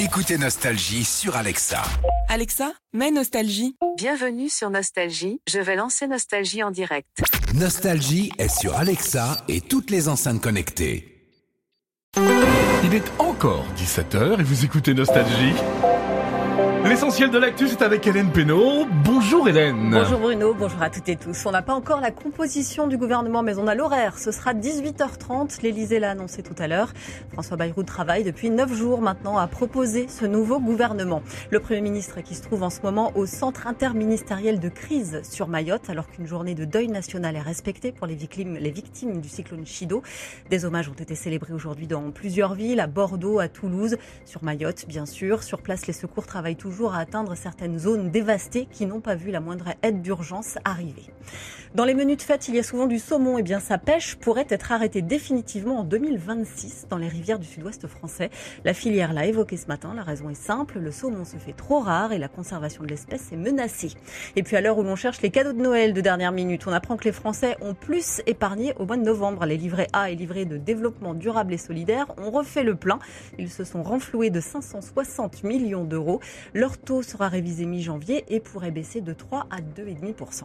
Écoutez Nostalgie sur Alexa. Alexa, mets Nostalgie. Bienvenue sur Nostalgie, je vais lancer Nostalgie en direct. Nostalgie est sur Alexa et toutes les enceintes connectées. Il est encore 17h et vous écoutez Nostalgie. L'essentiel de l'actu, c'est avec Hélène Pénaud. Bonjour Hélène. Bonjour Bruno, bonjour à toutes et tous. On n'a pas encore la composition du gouvernement, mais on a l'horaire. Ce sera 18h30, l'Élysée l'a annoncé tout à l'heure. François Bayrou travaille depuis 9 jours maintenant à proposer ce nouveau gouvernement. Le Premier ministre qui se trouve en ce moment au centre interministériel de crise sur Mayotte, alors qu'une journée de deuil national est respectée pour les victimes du cyclone Chido. Des hommages ont été célébrés aujourd'hui dans plusieurs villes, à Bordeaux, à Toulouse, sur Mayotte bien sûr. Sur place, les secours travaillent toujours à atteindre certaines zones dévastées qui n'ont pas vu la moindre aide d'urgence arriver. Dans les menus de fête, il y a souvent du saumon. Eh bien, sa pêche pourrait être arrêtée définitivement en 2026 dans les rivières du sud-ouest français. La filière l'a évoqué ce matin. La raison est simple. Le saumon se fait trop rare et la conservation de l'espèce est menacée. Et puis, à l'heure où l'on cherche les cadeaux de Noël de dernière minute, on apprend que les Français ont plus épargné au mois de novembre. Les livrets A et livrets de développement durable et solidaire ont refait le plein. Ils se sont renfloués de 560 millions d'euros. Leur taux sera révisé mi-janvier et pourrait baisser de 3 à 2,5%.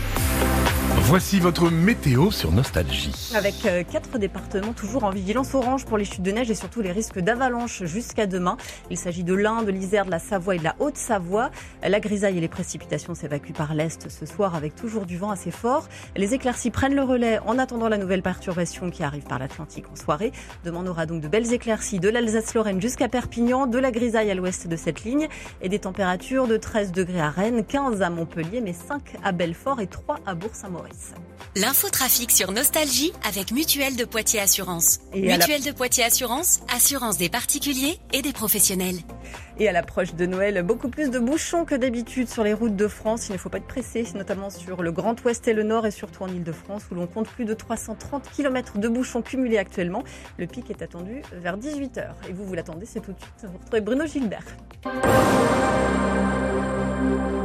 Voici votre météo sur Nostalgie. Avec 4 départements toujours en vigilance orange pour les chutes de neige et surtout les risques d'avalanche jusqu'à demain. Il s'agit de l'Ain, de l'Isère, de la Savoie et de la Haute-Savoie. La grisaille et les précipitations s'évacuent par l'est ce soir avec toujours du vent assez fort. Les éclaircies prennent le relais en attendant la nouvelle perturbation qui arrive par l'Atlantique en soirée. Demain, on aura donc de belles éclaircies de l'Alsace-Lorraine jusqu'à Perpignan, de la grisaille à l'ouest de cette ligne et des températures de 13 degrés à Rennes, 15 à Montpellier, mais 5 à Belfort et 3 à Bourg-Saint-Maurice. L'infotrafic sur Nostalgie avec Mutuelle de Poitiers Assurance. Mutuelle de Poitiers Assurance, assurance des particuliers et des professionnels. Et à l'approche de Noël, beaucoup plus de bouchons que d'habitude sur les routes de France. Il ne faut pas être pressé, notamment sur le Grand Ouest et le Nord et surtout en Ile-de-France où l'on compte plus de 330 km de bouchons cumulés actuellement. Le pic est attendu vers 18h. Et vous l'attendez, c'est tout de suite. Vous retrouvez Bruno Gilbert.